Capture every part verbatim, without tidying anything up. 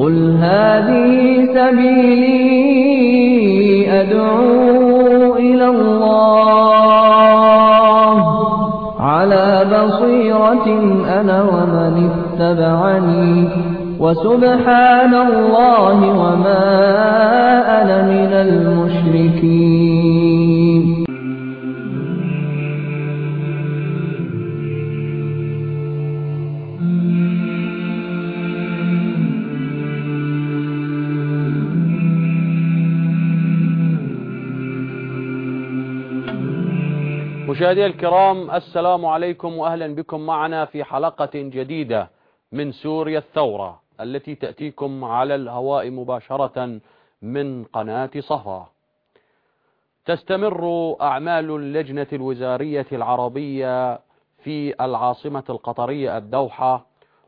قل هذه سبيلي أدعو إلى الله على بصيرة أنا ومن اتبعني وسبحان الله وما أنا من المشركين. مشاهدي الكرام، السلام عليكم وأهلا بكم معنا في حلقة جديدة من سوريا الثورة التي تأتيكم على الهواء مباشرة من قناة صفا. تستمر أعمال اللجنة الوزارية العربية في العاصمة القطرية الدوحة،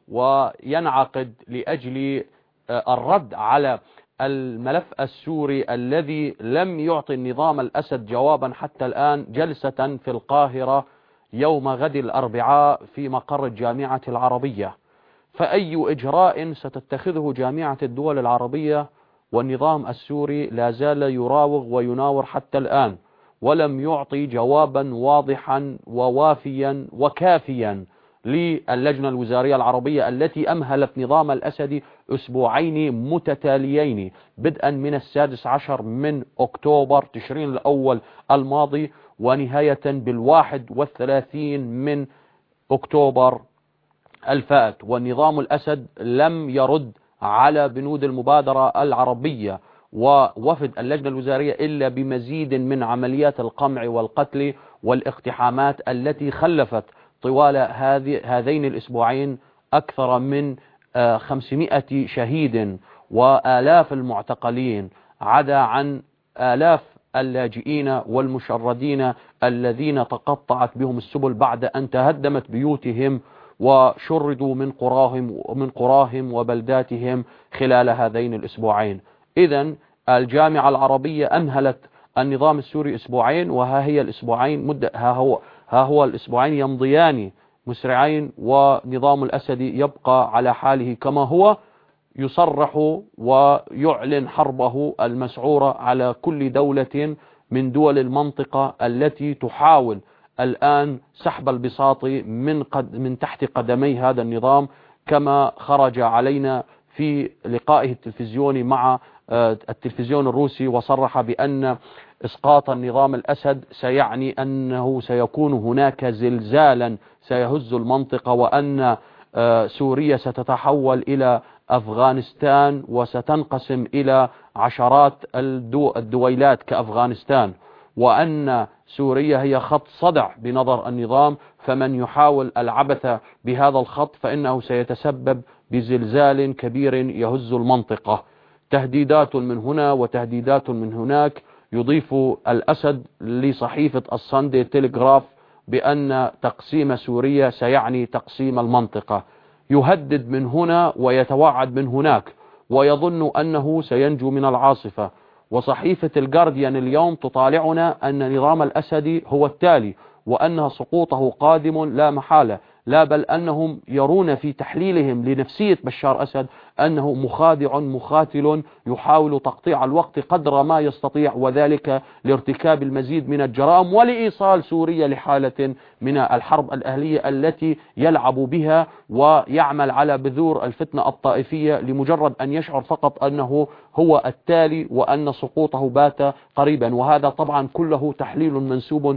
وينعقد لأجل الرد على الملف السوري الذي لم يعطي النظام الأسد جوابا حتى الآن جلسة في القاهرة يوم غد الأربعاء في مقر الجامعة العربية. فأي إجراء ستتخذه جامعة الدول العربية والنظام السوري لا زال يراوغ ويناور حتى الآن، ولم يعطي جوابا واضحا ووافيا وكافيا للجنة الوزارية العربية التي أمهلت نظام الأسد أسبوعين متتاليين بدءا من السادس عشر من أكتوبر تشرين الأول الماضي ونهاية بالواحد والثلاثين من أكتوبر الفائت. والنظام الأسد لم يرد على بنود المبادرة العربية ووفد اللجنة الوزارية إلا بمزيد من عمليات القمع والقتل والاقتحامات التي خلفت طوال هذين الأسبوعين أكثر من خمسمائة شهيد وآلاف المعتقلين، عدا عن آلاف اللاجئين والمشردين الذين تقطعت بهم السبل بعد أن تهدمت بيوتهم وشردوا من قراهم من قراهم وبلداتهم خلال هذين الأسبوعين. إذن الجامعة العربية أمهلت النظام السوري أسبوعين، وها هي الأسبوعين مدة ها هو ها هو الأسبوعين يمضيان مسرعين، ونظام الأسد يبقى على حاله كما هو، يصرح ويعلن حربه المسعورة على كل دولة من دول المنطقة التي تحاول الآن سحب البساط من قد من تحت قدمي هذا النظام، كما خرج علينا في لقائه التلفزيوني مع التلفزيون الروسي وصرح بأن إسقاط النظام الأسد سيعني أنه سيكون هناك زلزالا سيهز المنطقة، وأن سوريا ستتحول إلى أفغانستان وستنقسم إلى عشرات الدو الدويلات كأفغانستان، وأن سوريا هي خط صدع بنظر النظام، فمن يحاول العبث بهذا الخط فإنه سيتسبب بزلزال كبير يهز المنطقة. تهديدات من هنا وتهديدات من هناك. يضيف الأسد لصحيفة الساندي تيليغراف بأن تقسيم سوريا سيعني تقسيم المنطقة. يهدد من هنا ويتوعد من هناك ويظن أنه سينجو من العاصفة. وصحيفة الجارديان اليوم تطالعنا أن نظام الأسد هو التالي، وأن سقوطه قادم لا محالة، لا بل أنهم يرون في تحليلهم لنفسية بشار أسد أنه مخادع مخاتل يحاول تقطيع الوقت قدر ما يستطيع، وذلك لارتكاب المزيد من الجرائم ولإيصال سوريا لحالة من الحرب الأهلية التي يلعب بها ويعمل على بذور الفتنة الطائفية لمجرد أن يشعر فقط أنه هو التالي وأن سقوطه بات قريبا. وهذا طبعا كله تحليل منسوب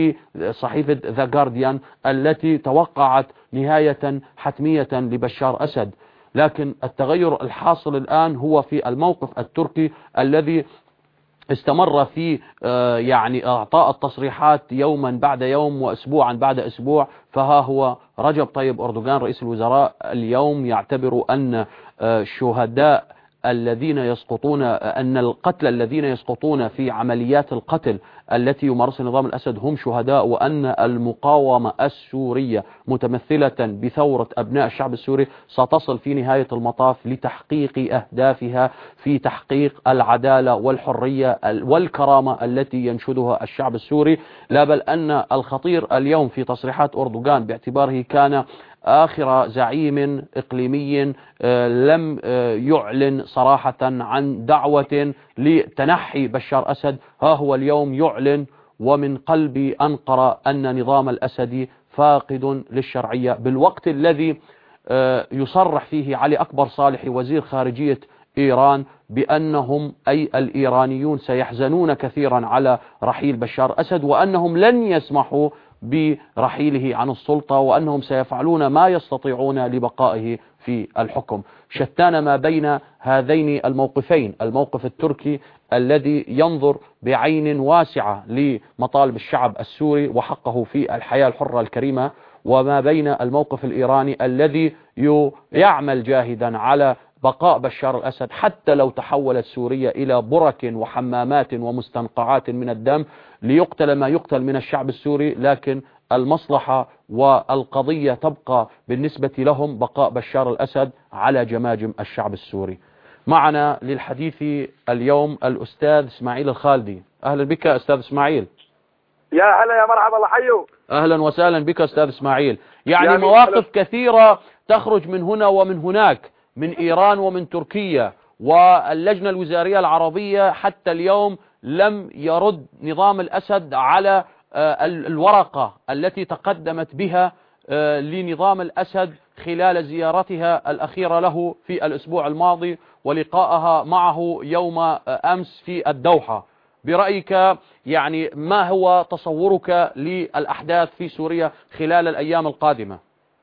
لصحيفة ذا جارديان التي توقعت نهاية حتمية لبشار أسد. لكن التغير الحاصل الآن هو في الموقف التركي الذي استمر في يعني اعطاء التصريحات يوما بعد يوم واسبوعا بعد اسبوع. فها هو رجب طيب أردوغان رئيس الوزراء اليوم يعتبر ان الشهداء الذين يسقطون أن القتل الذين يسقطون في عمليات القتل التي يمارسها نظام الأسد هم شهداء، وأن المقاومة السورية متمثلة بثورة أبناء الشعب السوري ستصل في نهاية المطاف لتحقيق أهدافها في تحقيق العدالة والحرية والكرامة التي ينشدها الشعب السوري. لا بل أن الخطير اليوم في تصريحات أردوغان باعتباره كان آخر زعيم إقليمي لم يعلن صراحة عن دعوة لتنحي بشار أسد، ها هو اليوم يعلن ومن قلب أنقرة أن نظام الأسد فاقد للشرعية، بالوقت الذي يصرح فيه علي أكبر صالح وزير خارجية إيران بأنهم أي الإيرانيون سيحزنون كثيرا على رحيل بشار أسد، وأنهم لن يسمحوا برحيله عن السلطة، وأنهم سيفعلون ما يستطيعون لبقائه في الحكم. شتان ما بين هذين الموقفين، الموقف التركي الذي ينظر بعين واسعة لمطالب الشعب السوري وحقه في الحياة الحرة الكريمة، وما بين الموقف الإيراني الذي يعمل جاهدا على بقاء بشار الأسد حتى لو تحولت سوريا إلى برك وحمامات ومستنقعات من الدم ليقتل ما يقتل من الشعب السوري، لكن المصلحة والقضية تبقى بالنسبة لهم بقاء بشار الأسد على جماجم الشعب السوري. معنا للحديث اليوم الأستاذ إسماعيل الخالدي. أهلا بك أستاذ إسماعيل. يا هلا يا مرحبا، الله حيو. أهلا وسهلا بك أستاذ إسماعيل. يعني مواقف كثيرة تخرج من هنا ومن هناك، من إيران ومن تركيا، واللجنة الوزارية العربية حتى اليوم لم يرد نظام الأسد على الورقة التي تقدمت بها لنظام الأسد خلال زيارتها الأخيرة له في الأسبوع الماضي ولقائها معه يوم أمس في الدوحة. برأيك يعني ما هو تصورك للأحداث في سوريا خلال الأيام القادمة؟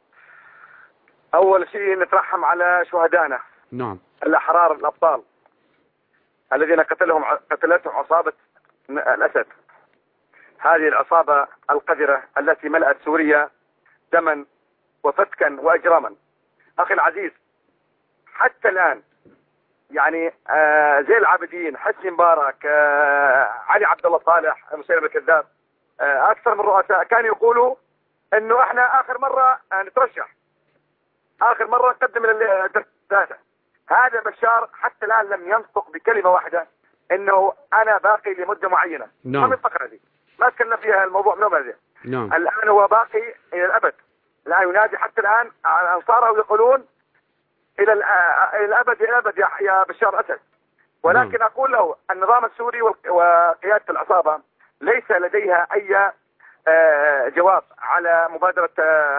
أول شيء نترحم على شهدائنا، نعم، الأحرار الأبطال الذين قتلهم قتلتهم عصابة الأسد، هذه العصابة القذرة التي ملأت سوريا دما وفتكا وإجراما. أخي العزيز، حتى الآن يعني آه زي العابدين، حسني مبارك، آه علي عبد الله صالح، مسيلمة الكذاب، آه أكثر من رؤساء كانوا يقولوا إنه إحنا آخر مرة آه نترشح، آخر مرة نقدم الثلاثة. هذا بشار حتى الآن لم ينطق بكلمة واحدة إنه أنا باقي لمدة معينة. نعم. ما من فقرة دي ما تكلم فيها الموضوع من هذا. نعم. الآن هو باقي إلى الأبد، لا ينادي حتى الآن على أنصاره يقولون إلى الأبد إلى الأبد يا بشار أسد. ولكن نعم. أقول له النظام السوري وقيادة العصابة ليس لديها أي جواب على مبادرة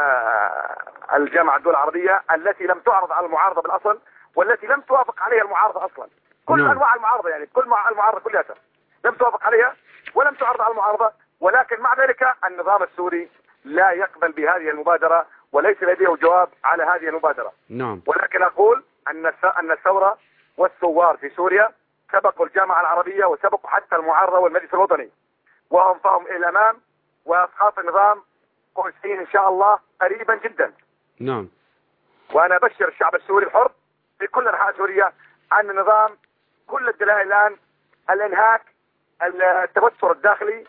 الجامعة الدول العربية التي لم تعرض على المعارضة بالأصل، والتي لم توافق عليها المعارضة أصلا. كل نعم. أنواع المعارضة، يعني كل المعارضة كلها لم توافق عليها ولم تعرض على المعارضة، ولكن مع ذلك النظام السوري لا يقبل بهذه المبادرة وليس لديه جواب على هذه المبادرة. نعم. ولكن أقول أن أن الثورة والثوار في سوريا سبقوا الجامعة العربية وسبقوا حتى المعارضة والمجلس الوطني، وهم فهم إلى الأمام، وأسقاط النظام قوسين إن شاء الله قريبا جدا. نعم. وأنا أبشر الشعب السوري الحر في كل أنحاء سوريا أن النظام كل الدلائل الآن الانهاك، التبثر الداخلي،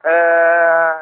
آه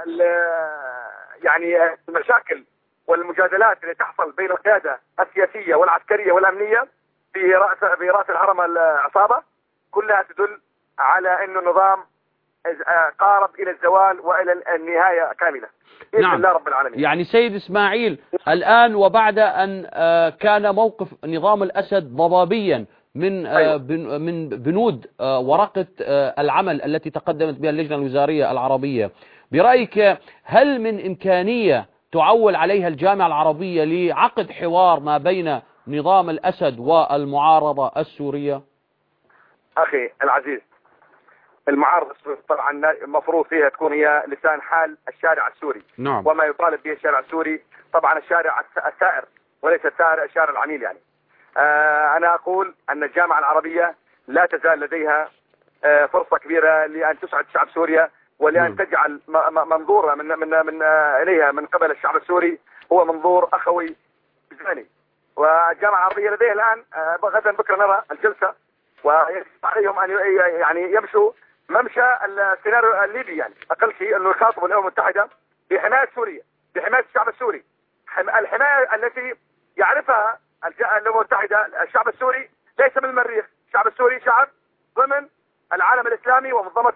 يعني المشاكل والمجادلات اللي تحصل بين القيادة السياسية والعسكرية والأمنية في رأس في رأس الهرم العصابة، كلها تدل على أنه النظام قارب إلى الزوال وإلى النهاية كاملة بإذن نعم. الله رب العالمين. يعني سيد إسماعيل، الآن وبعد أن كان موقف نظام الأسد ضبابيا من أيوة. من بنود ورقة العمل التي تقدمت بها اللجنة الوزارية العربية، برأيك هل من إمكانية تعول عليها الجامعة العربية لعقد حوار ما بين نظام الأسد والمعارضة السورية؟ أخي العزيز، المعارضة طبعا المفروض فيها تكون هي لسان حال الشارع السوري. نعم. وما يطالب به الشارع السوري، طبعا الشارع الثائر وليس الثائر الشارع العميل. يعني آه أنا أقول أن الجامعة العربية لا تزال لديها آه فرصة كبيرة لأن تسعد شعب سوريا، ولأن م. تجعل منظورها من من من إليها من قبل الشعب السوري هو منظور أخوي إنساني. والجامعة العربية لديها الآن آه غدا بكرة نرى الجلسة، ويجب عليهم أن يعني يمشوا ممشى السيناريو الليبي، يعني أقل شيء أنه يخاطبوا الأمم المتحدة بحماية سوريا، بحماية الشعب السوري، الحماية التي يعرفها الأمم المتحدة. الشعب السوري ليس من المريخ، الشعب السوري شعب ضمن العالم الإسلامي ومنظمة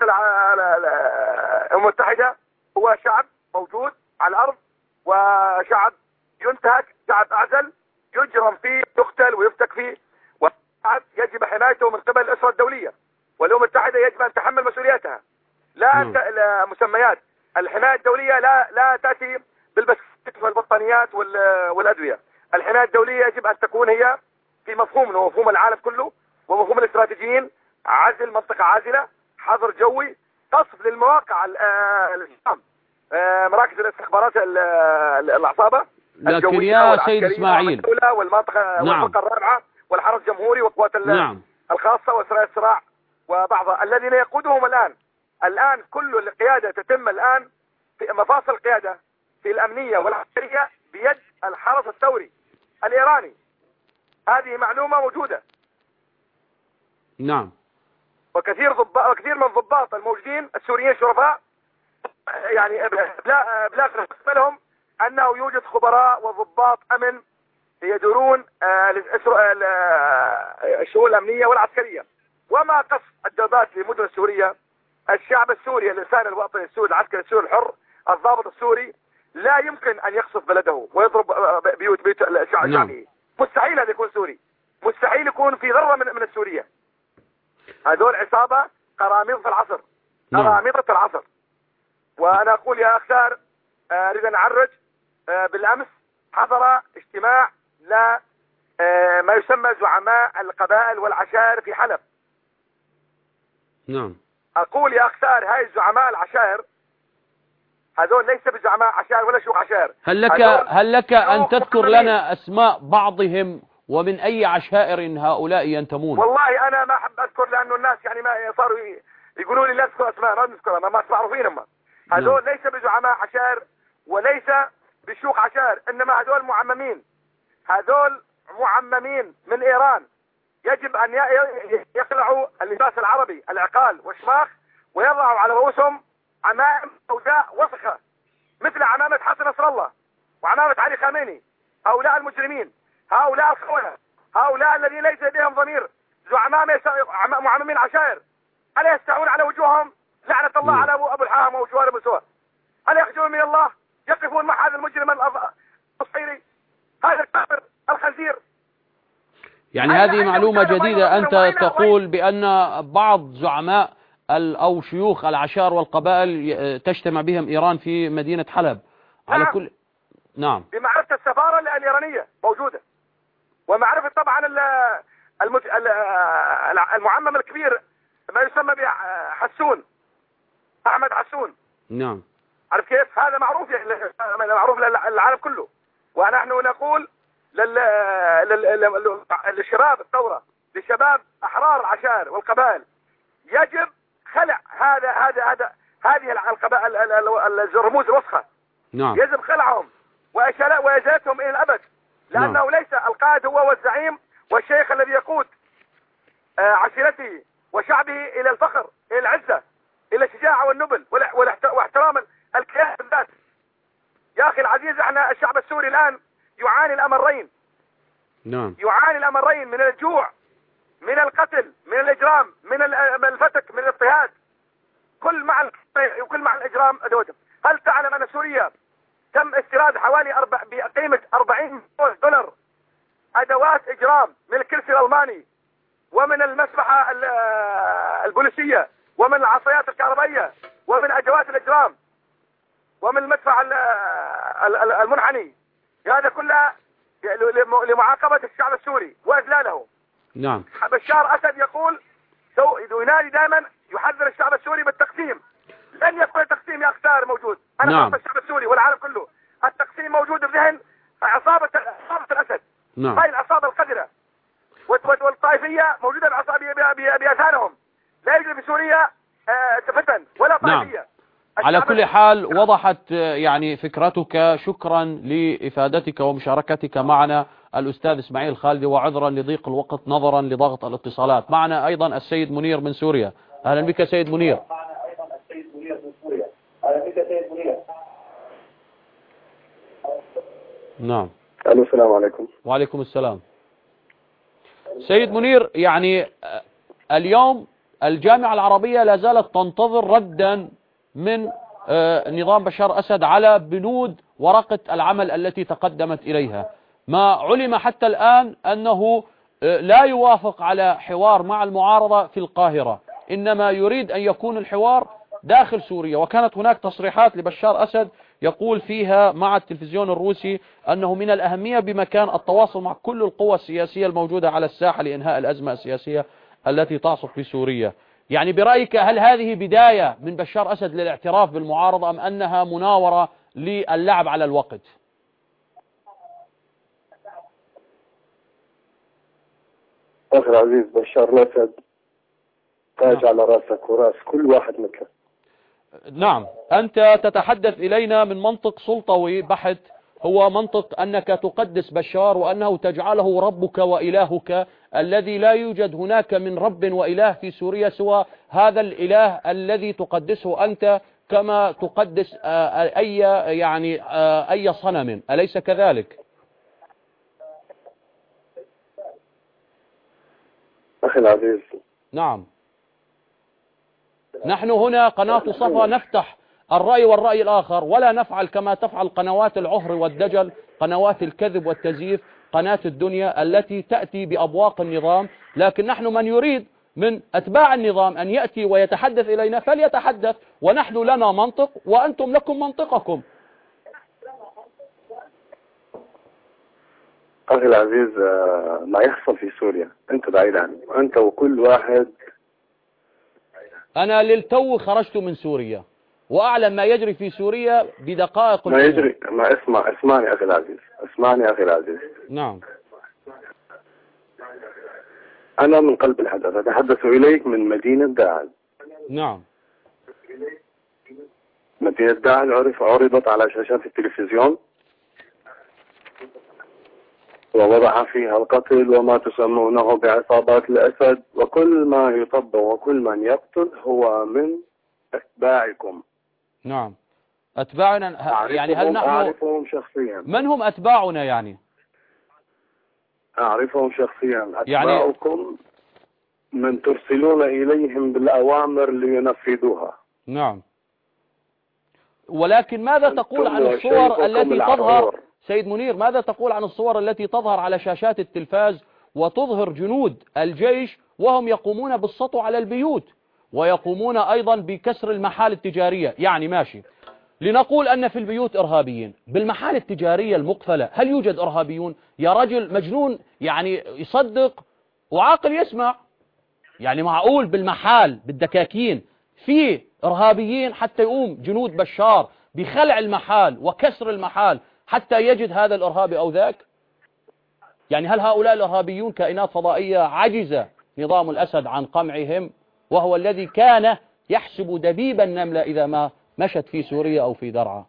الأمم المتحدة، هو شعب موجود على الأرض وشعب ينتهك، شعب أعزل يجرم فيه، يقتل ويفتك فيه، والشعب يجب حمايته من قبل الأسرة الدولية، والأمم المتحدة يجب أن تحمل مسؤولياتها. لا مم. لا مسميات الحماية الدولية لا لا تأتي بالبسكوت والبطانيات والأدوية. الحماية الدولية يجب أن تكون هي في مفهوم ومفهوم العالم كله ومفهوم الاستراتيجيين: عزل منطقة عازلة، حظر جوي، قصف للمواقع الشام، مراكز الاستخبارات العصابة لكن يا سيد إسماعيل، والمنطقة نعم. والفرقة الرابعة والحرس الجمهوري وقوات نعم. الخاصة وسرايا الصراع وبعض الذين يقودهم الآن الآن كل القيادة تتم الآن في مفاصل القيادة في الأمنية والعسكرية بيد الحرس الثوري الإيراني. هذه معلومة موجودة. نعم. وكثير ضباط وكثير من الضباط الموجودين السوريين شرفاء يعني بلا بلا لهم أنه يوجد خبراء وضباط أمن يدورون الشؤون الأمنية والعسكرية. وما قصف الدبابات في المدن السورية، الشعب السوري، الإنسان الوطني السوري، العسكري السوري الحر، الضابط السوري لا يمكن أن يقصف بلده ويضرب بيوت بيوت شعبه. نعم. مستحيل هذا يكون سوري، مستحيل يكون في ذرة من من السورية. هذول عصابة قراميط العصر، قراميط العصر. وأنا أقول يا أخسار، أريد أن أعرج. بالأمس حضر اجتماع لا ما يسمى زعماء القبائل والعشائر في حلب. نعم. أقول يا أخسار، هاي الزعماء العشائر هذول ليس بزعماء عشائر ولا شيوخ عشائر. هل لك هل لك أن تذكر لنا أسماء بعضهم ومن أي عشائر هؤلاء ينتمون؟ والله أنا ما أحب أذكر، لأنه الناس يعني ما صاروا يقولوا لي لا تذكر أسماء، ما نذكرها، ما معروفين. هم هذول ليس بزعماء عشائر وليس بشيوخ عشائر، إنما هذول معممين، هذول معممين من إيران. يجب أن يخلعوا اللباس العربي العقال والشماخ ويضعوا على رؤوسهم عمائم سوداء وسخة مثل عمامة حسن نصر الله وعمامة علي خامنئي. هؤلاء المجرمين، هؤلاء الخونة، هؤلاء الذين ليس لديهم ضمير، زعماء معممين عشائر، ألا يستعون على وجوههم لعنة الله على أبو أبو الحاهم وجوار أبو سوى؟ ألا يخجلون من الله؟ يقفون مع هذا المجرم الصيري، هذا الكافر الخنزير. يعني هذه معلومة جديدة. أنت تقول بأن بعض زعماء أو شيوخ العشائر والقبائل تجتمع بهم إيران في مدينة حلب. على نعم. كل نعم. بمعرفة السفارة الإيرانية موجودة، ومعرفة طبعا المج... المعمم الكبير ما يسمى بحسون، أحمد حسون. نعم. عارف كيف؟ هذا معروف يعني معروف للعالم كله. ونحن نقول لل... لل... للشباب الثورة، لشباب أحرار العشائر والقبائل، يجب خلع هذا هذا هذا هذه القبائل الرموز الوسخة. نعم. يجب خلعهم وإزالتهم إلى الأبد، لأنه نعم. ليس القائد هو والزعيم والشيخ الذي يقود عشيرته وشعبه إلى الفخر، إلى العزة، إلى الشجاعة والنبل واحترام الكيان بالذات. يا أخي العزيز، احنا الشعب السوري الآن يعاني الأمرين. نعم. يعاني الأمرين، من الجوع، من القتل، من الإجرام، من الفتك، من الاضطهاد، كل مع وكل مع الإجرام أدواتهم. هل تعلم أن سوريا تم استيراد حوالي أربع بقيمة أربعين مليون دولار أدوات إجرام من الكرسي الألماني ومن المسبحة البوليسية ومن العصايات الكهربائية ومن أدوات الإجرام ومن المدفع المنحني؟ هذا كله لمعاقبة الشعب السوري وإذلاله. نعم. بشار أسد يقول ينادي دائما، يحذر الشعب السوري بالتقسيم. لن يكون التقسيم يا أختار موجود. أنا نعم. الشعب السوري والعالم كله، التقسيم موجود في ذهن عصابة عصابة الأسد. نعم. هاي العصابة القذرة والطائفية موجودة بأذهانهم. لا يوجد في سوريا فتن ولا طائفية. نعم. على كل حال وضحت يعني فكرتك. شكرا لإفادتك ومشاركتك معنا الأستاذ إسماعيل خالدي، وعذرا لضيق الوقت نظرا لضغط الاتصالات. معنا أيضا السيد منير من سوريا. أهلا بك سيد منير. نعم. السلام عليكم. وعليكم السلام. سيد منير، يعني اليوم الجامعة العربية لا زالت تنتظر ردا من نظام بشار أسد على بنود ورقة العمل التي تقدمت إليها. ما علم حتى الآن أنه لا يوافق على حوار مع المعارضة في القاهرة، إنما يريد أن يكون الحوار داخل سوريا. وكانت هناك تصريحات لبشار أسد يقول فيها مع التلفزيون الروسي أنه من الأهمية بمكان التواصل مع كل القوى السياسية الموجودة على الساحة لإنهاء الأزمة السياسية التي تعصف في سوريا. يعني برأيك هل هذه بداية من بشار أسد للاعتراف بالمعارضة أم أنها مناورة للعب على الوقت؟ أخي العزيز، بشار الأسد تاج على راسك وراس كل واحد مثله. نعم، أنت تتحدث إلينا من منطق سلطوي بحت، هو منطق أنك تقدس بشار وأنه تجعله ربك وإلهك الذي لا يوجد هناك من رب وإله في سوريا سوى هذا الإله الذي تقدسه أنت كما تقدس أي يعني أي صنم، أليس كذلك؟ أخي العزيز، نعم، نحن هنا قناة صفا نفتح الرأي والرأي الآخر، ولا نفعل كما تفعل قنوات العهر والدجل، قنوات الكذب والتزييف، قناة الدنيا التي تأتي بأبواق النظام. لكن نحن من يريد من أتباع النظام أن يأتي ويتحدث إلينا فليتحدث، ونحن لنا منطق وأنتم لكم منطقكم. أخي العزيز، ما يحصل في سوريا أنت بعيد عنه، أنت وكل واحد. أنا للتو خرجت من سوريا وأعلم ما يجري في سوريا بدقائق. ما يجري، ما اسمع اسمعني أخي العزيز، اسمعني أخي العزيز. نعم، أنا من قلب الحدث أتحدث إليك من مدينة داعل. نعم، مدينة داعل عرف عرضت على شاشات التلفزيون ووضع فيها القتل وما تسمونه بعصابات الأسد، وكل ما يطبق وكل من يقتل هو من أتباعكم. نعم، أتباعنا يعني هل نحن أعرفهم شخصيا؟ من هم أتباعنا يعني؟ أعرفهم شخصيا. أتباعكم من ترسلون إليهم بالأوامر لينفذوها. نعم، ولكن ماذا تقول عن الصور التي تظهر سيد منير؟ ماذا تقول عن الصور التي تظهر على شاشات التلفاز وتظهر جنود الجيش وهم يقومون بالسطو على البيوت ويقومون أيضا بكسر المحال التجارية؟ يعني ماشي، لنقول أن في البيوت إرهابيين، بالمحال التجارية المقفلة هل يوجد إرهابيون؟ يا رجل مجنون يعني يصدق وعاقل يسمع. يعني معقول بالمحال بالدكاكين في إرهابيين حتى يقوم جنود بشار بخلع المحال وكسر المحال حتى يجد هذا الإرهابي أو ذاك؟ يعني هل هؤلاء الإرهابيون كائنات فضائية عجز نظام الأسد عن قمعهم، وهو الذي كان يحسب دبيب النملة إذا ما مشت في سوريا أو في درعا؟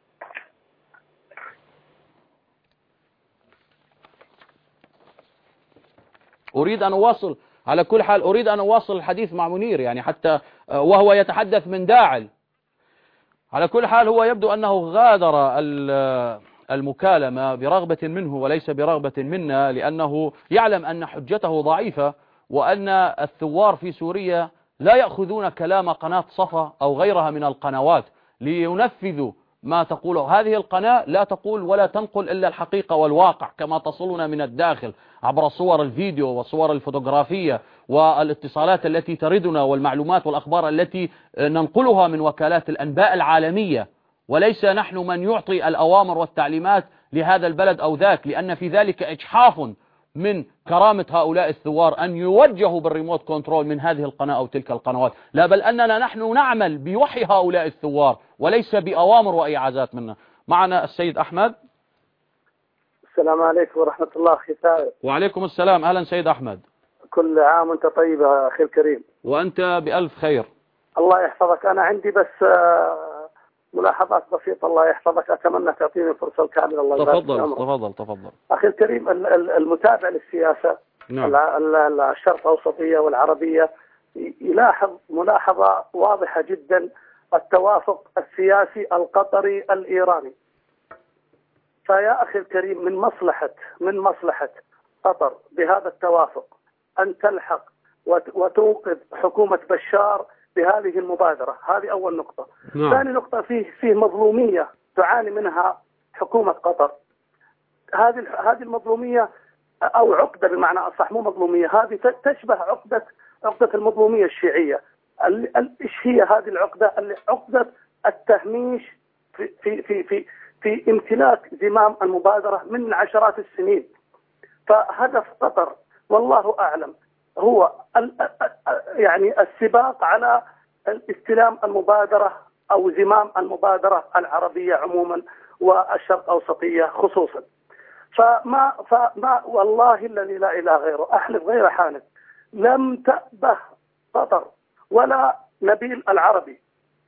أريد أن أواصل على كل حال، أريد أن أواصل الحديث مع منير يعني حتى وهو يتحدث من داعل. على كل حال هو يبدو أنه غادر المكالمة برغبة منه وليس برغبة منا، لأنه يعلم أن حجته ضعيفة وأن الثوار في سوريا لا يأخذون كلام قناة صفا أو غيرها من القنوات لينفذوا ما تقوله. هذه القناة لا تقول ولا تنقل إلا الحقيقة والواقع كما تصلنا من الداخل عبر صور الفيديو والصور الفوتوغرافية والاتصالات التي تردنا والمعلومات والأخبار التي ننقلها من وكالات الأنباء العالمية، وليس نحن من يعطي الأوامر والتعليمات لهذا البلد أو ذاك، لأن في ذلك إجحاف من كرامة هؤلاء الثوار أن يوجهوا بالريموت كنترول من هذه القناة أو تلك القنوات، لا بل أننا نحن نعمل بوحي هؤلاء الثوار وليس بأوامر وإعازات منا. معنا السيد أحمد. السلام عليكم ورحمة الله أخي سائر. وعليكم السلام، أهلا سيد أحمد. كل عام وأنت طيب يا أخي الكريم. وأنت بألف خير. الله يحفظك. أنا عندي بس ملاحظات بسيطة. الله يحفظك، أتمنى تعطيني الفرصة الكاملة. الله يبارك فيك. تفضل تفضل تفضل. أخي الكريم، المتابع للسياسة نعم. الشرق الأوسطية والعربية يلاحظ ملاحظة واضحة جدا التوافق السياسي القطري الإيراني. فيا أخي الكريم، من مصلحة من مصلحة قطر بهذا التوافق أن تلحق وتوقظ حكومة بشار بهذه المبادرة. هذه أول نقطة. نعم. ثاني نقطة، فيه فيه مظلومية تعاني منها حكومة قطر. هذه هذه المظلومية أو عقدة بمعنى أصح، مو مظلومية، هذه تشبه عقدة عقدة المظلومية الشيعية. إيش هي هذه العقدة؟ عقدة التهميش في في في في, في امتلاك زمام المبادرة من عشرات السنين. فهدف قطر والله أعلم هو يعني السباق على استلام المبادرة أو زمام المبادرة العربية عموما والشرق الأوسطية خصوصا. فما فما والله الذي لا إله غيره، أحلف غير حانف، لم تأبه قطر ولا نبيل العربي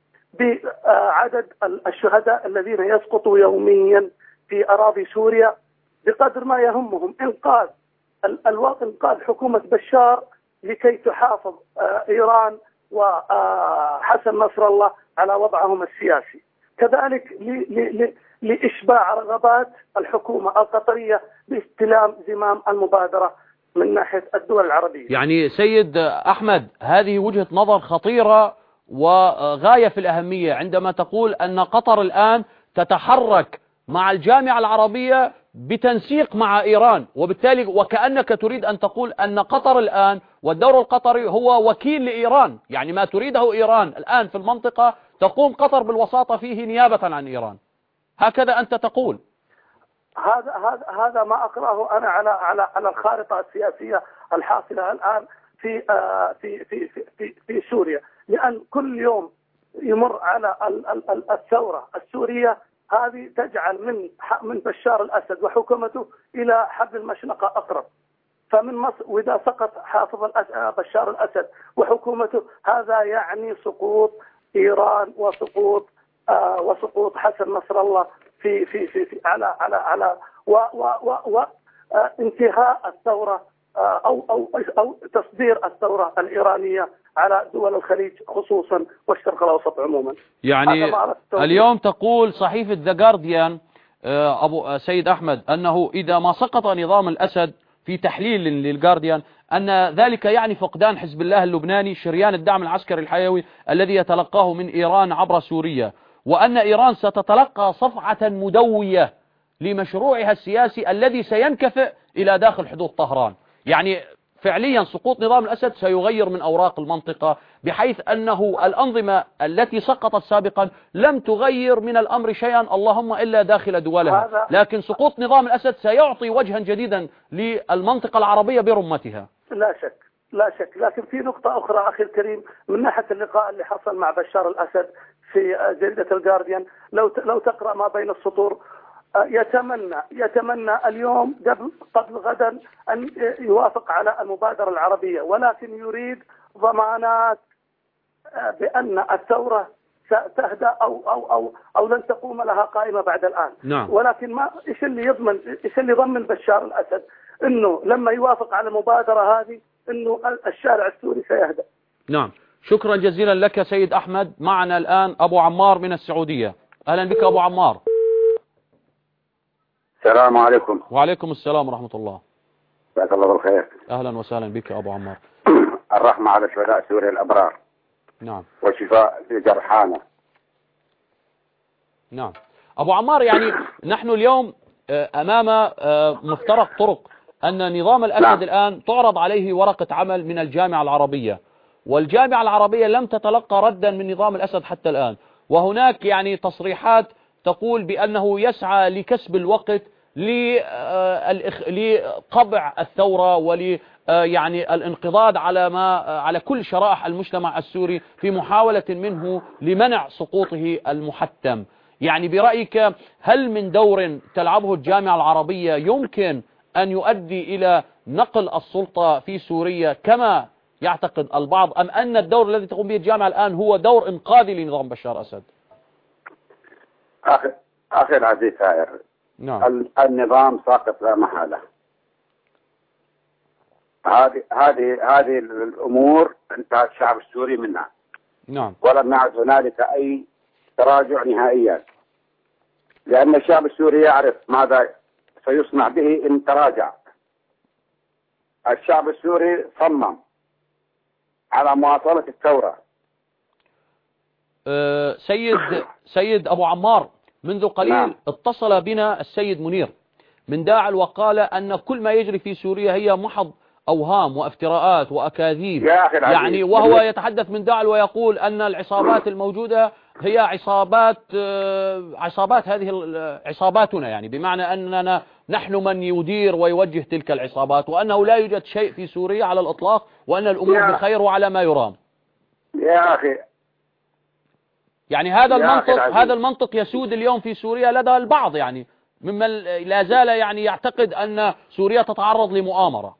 بعدد الشهداء الذين يسقطوا يوميا في أراضي سوريا بقدر ما يهمهم إنقاذ الوطن، إنقاذ حكومة بشار لكي تحافظ إيران وحسن نصر الله على وضعهم السياسي. كذلك لإشباع رغبات الحكومة القطرية باستلام زمام المبادرة من ناحية الدول العربية. يعني سيد أحمد، هذه وجهة نظر خطيرة وغاية في الأهمية عندما تقول أن قطر الآن تتحرك مع الجامعة العربية بتنسيق مع إيران، وبالتالي وكأنك تريد أن تقول أن قطر الآن والدور القطري هو وكيل لإيران، يعني ما تريده إيران الآن في المنطقة تقوم قطر بالوساطة فيه نيابة عن إيران، هكذا أنت تقول. هذا هذا هذا ما أقرأه أنا على على على الخارطة السياسية الحاصلة الآن في في في في في سوريا، لأن كل يوم يمر على الثورة السورية هذه تجعل من من بشار الأسد وحكومته إلى حبل المشنقة أقرب. فمن مصر، وإذا سقط حافظ بشار الأسد وحكومته هذا يعني سقوط إيران وسقوط آه وسقوط حسن نصر الله في في في, في على على على و و و و آه انتهاء الثورة آه أو أو أو تصدير الثورة الإيرانية على دول الخليج خصوصا والشرق الأوسط عموما. يعني اليوم تقول صحيفة ذا جارديان أبو سيد أحمد أنه إذا ما سقط نظام الأسد في تحليل للجارديان أن ذلك يعني فقدان حزب الله اللبناني شريان الدعم العسكري الحيوي الذي يتلقاه من إيران عبر سوريا، وأن إيران ستتلقى صفعة مدوية لمشروعها السياسي الذي سينكفئ إلى داخل حدود طهران. يعني فعليا سقوط نظام الأسد سيغير من أوراق المنطقة، بحيث أنه الأنظمة التي سقطت سابقا لم تغير من الأمر شيئا اللهم إلا داخل دولها، لكن سقوط نظام الأسد سيعطي وجها جديدا للمنطقة العربية برمتها. لا شك لا شك لكن في نقطة أخرى أخي الكريم، من ناحية اللقاء اللي حصل مع بشار الأسد في جريدة الجارديان، لو لو تقرأ ما بين السطور، يتمنى يتمنى اليوم قبل قبل غدا أن يوافق على المبادرة العربية، ولكن يريد ضمانات بأن الثورة ستهدأ أو أو أو أو لن تقوم لها قائمة بعد الآن. نعم. ولكن ما إيش اللي يضمن إيش اللي يضمن بشار الأسد إنه لما يوافق على المبادرة هذه إنه الشارع السوري سيهدأ. نعم، شكرا جزيلا لك سيد أحمد. معنا الآن أبو عمار من السعودية. أهلا بك أبو عمار. السلام عليكم. وعليكم السلام ورحمة الله. جزاك الله بالخير. أهلا وسهلا بك أبو عمار. الرحمة على شهداء سوريا الأبرار. نعم. والشفاء لجرحانا. نعم أبو عمار، يعني نحن اليوم أمام مفترق طرق أن نظام الأسد نعم. الآن تعرض عليه ورقة عمل من الجامعة العربية، والجامعة العربية لم تتلقى ردا من نظام الأسد حتى الآن، وهناك يعني تصريحات تقول بأنه يسعى لكسب الوقت لقبع الثورة ول يعني الانقضاض على ما على كل شرائح المجتمع السوري في محاولة منه لمنع سقوطه المحتم. يعني برأيك هل من دور تلعبه الجامعة العربية يمكن أن يؤدي إلى نقل السلطة في سوريا كما يعتقد البعض، أم أن الدور الذي تقوم به الجامعة الآن هو دور إنقاذي لنظام بشار الأسد؟ أخي أخي العزيز سائر، نعم. النظام ساقط لا محالة. هذه هذه هذه الأمور انتهى الشعب السوري منها. نعم. ولم يعد هنالك أي تراجع نهائيا، لأن الشعب السوري يعرف ماذا سيصنع به إن تراجع. الشعب السوري صمم على مواصلة الثورة سيد سيد أبو عمار، منذ قليل نعم. اتصل بنا السيد منير من داعل وقال أن كل ما يجري في سوريا هي محض أوهام وافتراءات وأكاذيب، يا أخي العزيز. يعني وهو يتحدث من داعل ويقول أن العصابات الموجودة هي عصابات عصابات هذه عصاباتنا، يعني بمعنى أننا نحن من يدير ويوجه تلك العصابات، وأنه لا يوجد شيء في سوريا على الإطلاق، وأن الأمور بخير وعلى ما يرام. يا أخي يعني هذا يا المنطق أخي هذا المنطق يسود اليوم في سوريا لدى البعض، يعني ممن لا زال يعني يعتقد أن سوريا تتعرض لمؤامرة.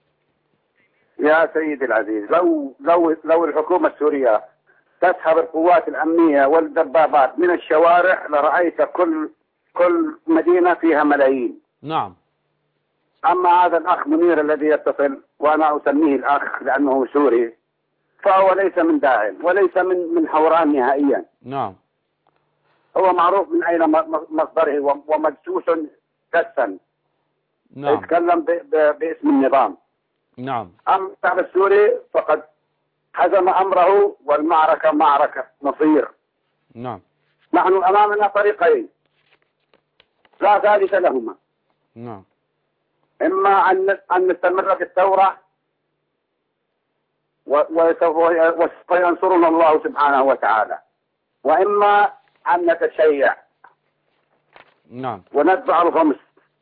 يا سيدي العزيز، لو لو لو الحكومة السورية تسحب القوات الأمنية والدبابات من الشوارع لرأيت كل كل مدينة فيها ملايين. نعم. أما هذا الأخ منير الذي يتصل، وأنا أسميه الأخ لأنه سوري، فهو ليس من داعم وليس من من حوران نهائيا. نعم. هو معروف من أين مصدره ومدسوس كسا. نعم. يتكلم باسم النظام. نعم. أما الشعب السوري فقد حزم أمره، والمعركة معركة مصير. نعم. نحن أمامنا طريقين لا ثالث لهما. نعم. إما أن أن نستمر في الثورة وسوف ينصرنا الله سبحانه وتعالى، وإما أن نتشيع. نعم. ونتبع الخمس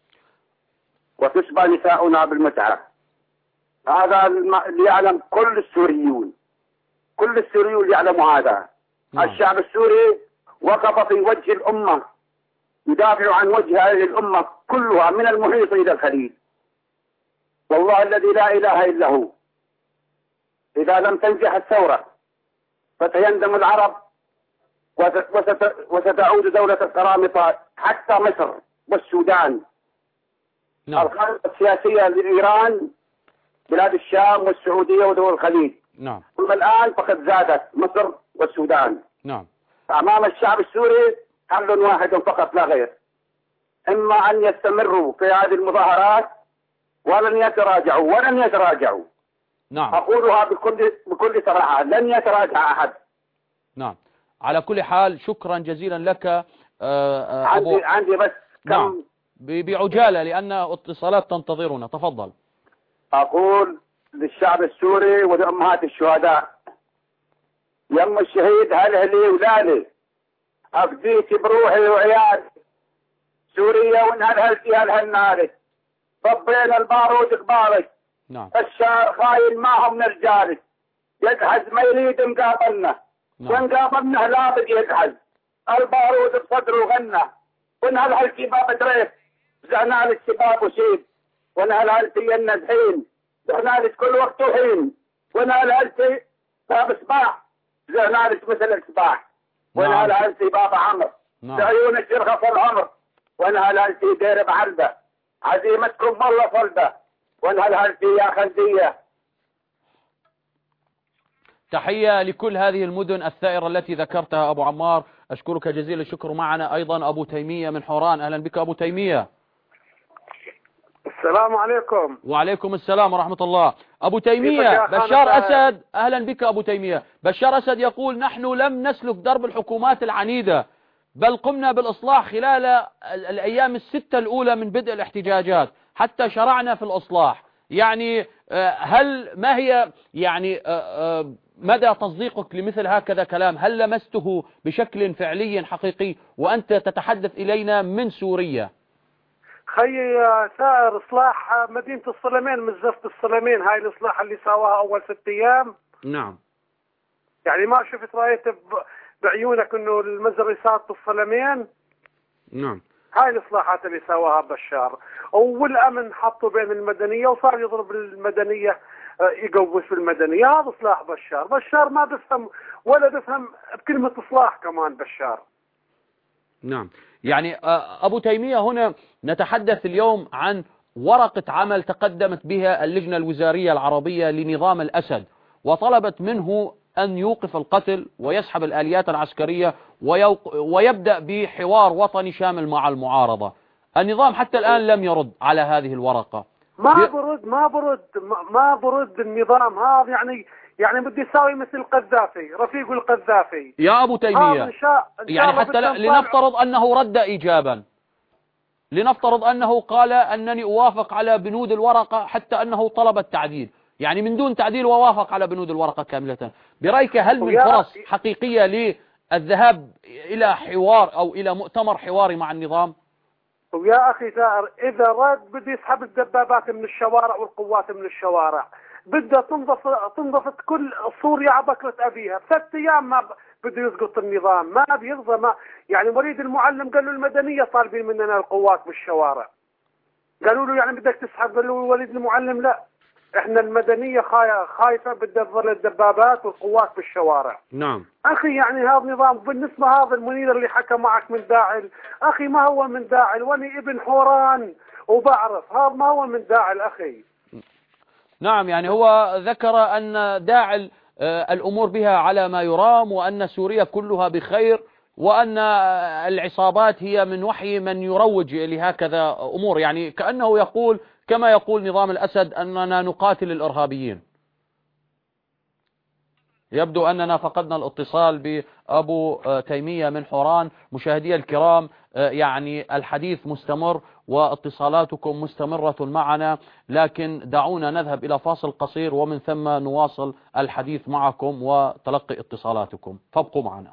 وتشبع نساؤنا بالمتعة. هذا اللي يعلم كل السوريون، كل السوريون يعلموا هذا. نعم. الشعب السوري وقف في وجه الأمة يدافع عن وجه هذه الأمة كلها من المحيط إلى الخليج. والله الذي لا إله إلا هو، إذا لم تنجح الثورة فسيندم العرب وستعود دولة القرامطة حتى مصر والسودان. نعم. الخارطة السياسية لإيران بلاد الشام والسعودية ودول الخليج. نعم. ثم الآن فقد زادت مصر والسودان. نعم. أمام الشعب السوري حل واحد فقط لا غير، إما أن يستمروا في هذه المظاهرات ولن يتراجعوا ولن يتراجعوا. نعم. أقولها بكل بكل صراحة، لن يتراجع أحد. نعم. على كل حال شكرا جزيلا لك. آآ آآ عندي أبو... عندي بس كم. نعم. بعجالة لأن اتصالات تنتظرنا، تفضل. أقول للشعب السوري ولأمهات الشهداء، يم الشهيد هلهلي ولالي أفديك بروحي وعيالي، سوريا وانهلهلتي هلهلنالي، طبينا البارود قبالك. نعم. الشار خاين ما هم من رجالك، يجهز ما يريد مقابلنا. نعم. ونقابلنا لابد يجهز، البارود بصدره غنى، وانهلهلتي باب دريف زعنا للشباب وشيب، وانهلهلتي النزحين زعنا كل وقت وحين، وانهلهلتي باب صباح زعنا مثل الصباح، وانهلهلتي باب عمر بعيون الشرخة في العمر، وانهلهلتي دير بعلبة عزيمتكم والله صلبة، وانهلهلتي يا خلدية. تحية لكل هذه المدن الثائرة التي ذكرتها أبو عمار، أشكرك جزيل الشكر. معنا أيضا أبو تيمية من حوران. أهلا بك أبو تيمية. السلام عليكم. وعليكم السلام ورحمة الله. أبو تيمية، بشار أسد، أهلا بك أبو تيمية. بشار أسد يقول نحن لم نسلك درب الحكومات العنيدة، بل قمنا بالإصلاح خلال الأيام الستة الأولى من بدء الاحتجاجات حتى شرعنا في الإصلاح. يعني هل ما هي يعني مدى تصديقك لمثل هكذا كلام؟ هل لمسته بشكل فعلي حقيقي وأنت تتحدث إلينا من سوريا؟ خي سائر إصلاح مدينة الصلمين من زفت الصلمين، هاي الإصلاح اللي سواها أول ست أيام. نعم. يعني ما شفت رأيت بعيونك إنه المزرعة صارت الصلمين؟ نعم. هاي الإصلاحات اللي سواها بشار، والأمن حطوا بين المدنية وصار يضرب المدنية، يقوس في المدنية. هذا إصلاح بشار. بشار ما بفهم ولا بفهم بكلمة إصلاح كمان بشار. نعم. يعني أبو تيمية، هنا نتحدث اليوم عن ورقة عمل تقدمت بها اللجنة الوزارية العربية لنظام الأسد، وطلبت منه أن يوقف القتل ويسحب الآليات العسكرية ويبدأ بحوار وطني شامل مع المعارضة. النظام حتى الآن لم يرد على هذه الورقة، ما برد ما برد ما برد النظام هذا، يعني يعني بدي يساوي مثل القذافي، رفيق القذافي يا أبو تيمية. إن شاء يعني حتى لا لنفترض أنه رد إيجابا، لنفترض أنه قال أنني أوافق على بنود الورقة حتى أنه طلب التعديل، يعني من دون تعديل ووافق على بنود الورقة كاملة، برأيك هل من فرص حقيقية للذهاب إلى حوار أو إلى مؤتمر حواري مع النظام؟ ويا أخي ثائر، إذا رد بده يسحب الدبابات من الشوارع والقوات من الشوارع، بدها تنضف تنضفت كل سوريا على بكرة أبيها، بثلاث أيام ما بده يسقط النظام، ما بيرضى. ما يعني وليد المعلم قال له المدنية طالبين مننا القوات بالشوارع، قالوا له يعني بدك تسحب، قال له وليد المعلم لا، احنا المدنية خايفة بدها تظل الدبابات والقوات بالشوارع. نعم اخي، يعني هذا نظام. بالنسبة هذا المنير اللي حكى معك من داعل، اخي ما هو من داعل، واني ابن حوران وبعرف هذا ما هو من داعل اخي. نعم، يعني هو ذكر أن داعل الأمور بها على ما يرام، وأن سوريا كلها بخير، وأن العصابات هي من وحي من يروج لهكذا أمور، يعني كأنه يقول كما يقول نظام الأسد أننا نقاتل الإرهابيين. يبدو أننا فقدنا الاتصال بأبو تيمية من حوران. مشاهدي الكرام، يعني الحديث مستمر واتصالاتكم مستمرة معنا، لكن دعونا نذهب إلى فاصل قصير ومن ثم نواصل الحديث معكم وتلقي اتصالاتكم، فابقوا معنا.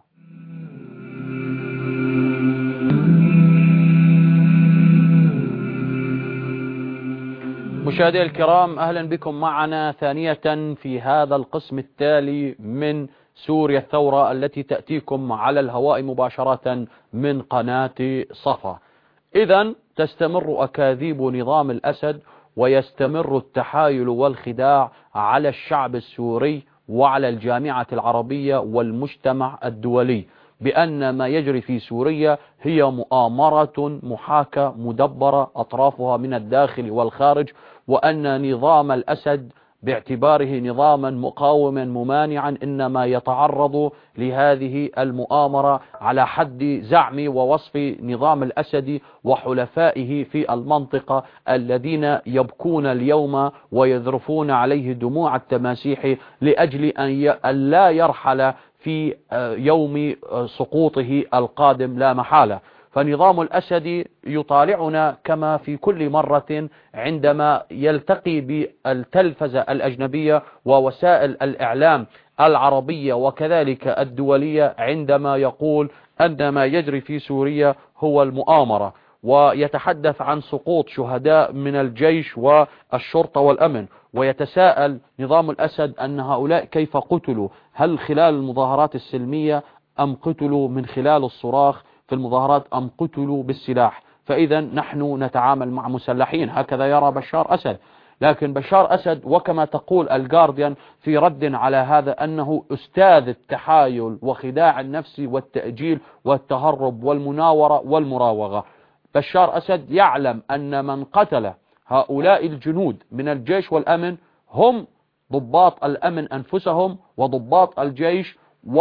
مشاهدي الكرام، أهلا بكم معنا ثانية في هذا القسم التالي من سوريا الثورة التي تأتيكم على الهواء مباشرة من قناة صفا. إذن تستمر أكاذيب نظام الأسد ويستمر التحايل والخداع على الشعب السوري وعلى الجامعة العربية والمجتمع الدولي بأن ما يجري في سوريا هي مؤامرة محاكة مدبرة أطرافها من الداخل والخارج، وأن نظام الأسد باعتباره نظاما مقاوما ممانعا إنما يتعرض لهذه المؤامرة على حد زعم ووصف نظام الأسد وحلفائه في المنطقة الذين يبكون اليوم ويذرفون عليه دموع التماسيح لأجل أن لا يرحل في يوم سقوطه القادم لا محالة. فنظام الأسد يطالعنا كما في كل مرة عندما يلتقي بالتلفزة الأجنبية ووسائل الإعلام العربية وكذلك الدولية عندما يقول أن ما يجري في سوريا هو المؤامرة، ويتحدث عن سقوط شهداء من الجيش والشرطة والأمن، ويتساءل نظام الأسد أن هؤلاء كيف قتلوا، هل خلال المظاهرات السلمية أم قتلوا من خلال الصراخ في المظاهرات أم قتلوا بالسلاح؟ فإذا نحن نتعامل مع مسلحين، هكذا يرى بشار أسد. لكن بشار أسد وكما تقول الجارديان في رد على هذا أنه أستاذ التحايل وخداع النفس والتأجيل والتهرب والمناورة والمراوغة. بشار أسد يعلم أن من قتل هؤلاء الجنود من الجيش والأمن هم ضباط الأمن أنفسهم وضباط الجيش،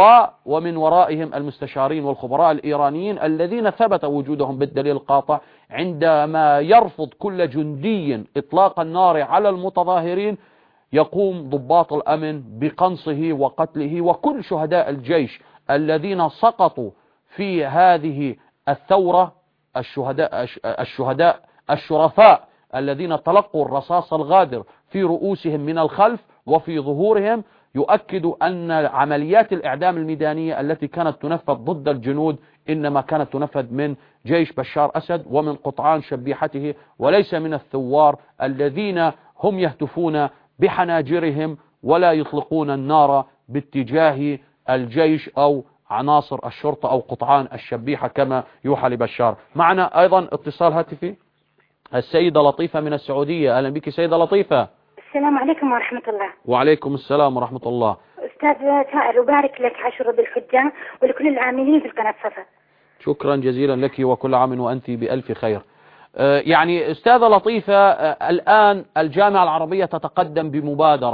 ومن ورائهم المستشارين والخبراء الإيرانيين الذين ثبت وجودهم بالدليل القاطع. عندما يرفض كل جندي إطلاق النار على المتظاهرين يقوم ضباط الأمن بقنصه وقتله، وكل شهداء الجيش الذين سقطوا في هذه الثورة، الشهداء الشهداء الشرفاء الذين تلقوا الرصاص الغادر في رؤوسهم من الخلف وفي ظهورهم، يؤكد أن عمليات الإعدام الميدانية التي كانت تنفذ ضد الجنود إنما كانت تنفذ من جيش بشار أسد ومن قطعان شبيحته، وليس من الثوار الذين هم يهتفون بحناجرهم ولا يطلقون النار باتجاه الجيش أو عناصر الشرطة أو قطعان الشبيحة كما يوحى لبشار. معنا أيضا اتصال هاتفي السيدة لطيفة من السعودية. أهلا بك سيدة لطيفة. السلام عليكم ورحمة الله. وعليكم السلام ورحمة الله. أستاذ ثائر، أبارك لك عشر بالحجة ولكل العاملين في القناة صفا. شكرا جزيلا لك وكل عام وأنت بألف خير. يعني أستاذة لطيفة، الآن الجامعة العربية تتقدم بمبادرة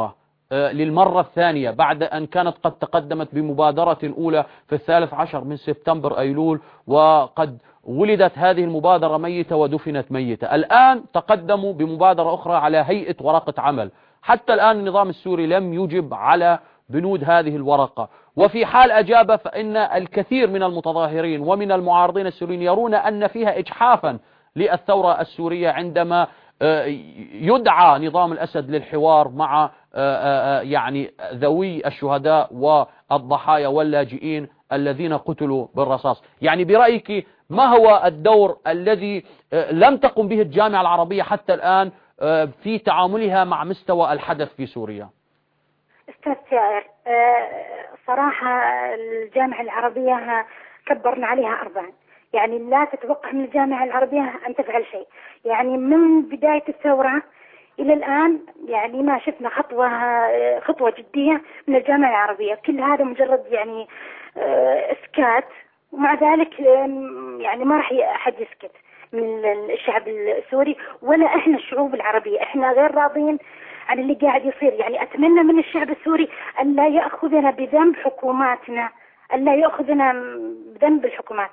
للمرة الثانية بعد أن كانت قد تقدمت بمبادرة أولى في الثالث عشر من سبتمبر أيلول، وقد ولدت هذه المبادرة ميتة ودفنت ميتة. الآن تقدموا بمبادرة أخرى على هيئة ورقة عمل. حتى الآن النظام السوري لم يجب على بنود هذه الورقة، وفي حال أجاب فإن الكثير من المتظاهرين ومن المعارضين السوريين يرون أن فيها إجحافا للثورة السورية عندما يدعى نظام الأسد للحوار مع يعني ذوي الشهداء والضحايا واللاجئين الذين قتلوا بالرصاص. يعني برأيك ما هو الدور الذي لم تقم به الجامعة العربية حتى الآن في تعاملها مع مستوى الحدث في سوريا؟ أستاذ سائر، صراحة الجامعة العربية كبرنا عليها أربعا، يعني لا تتوقع من الجامعة العربية أن تفعل شيء. يعني من بداية الثورة إلى الآن يعني ما شفنا خطوة خطوة جدية من الجامعة العربية. كل هذا مجرد يعني إسكات، ومع ذلك يعني ما راح أحد يسكت من الشعب السوري ولا إحنا الشعوب العربية. إحنا غير راضين عن اللي قاعد يصير. يعني أتمنى من الشعب السوري أن لا يأخذنا بذنب حكوماتنا، أن لا يأخذنا بذنب الحكومات.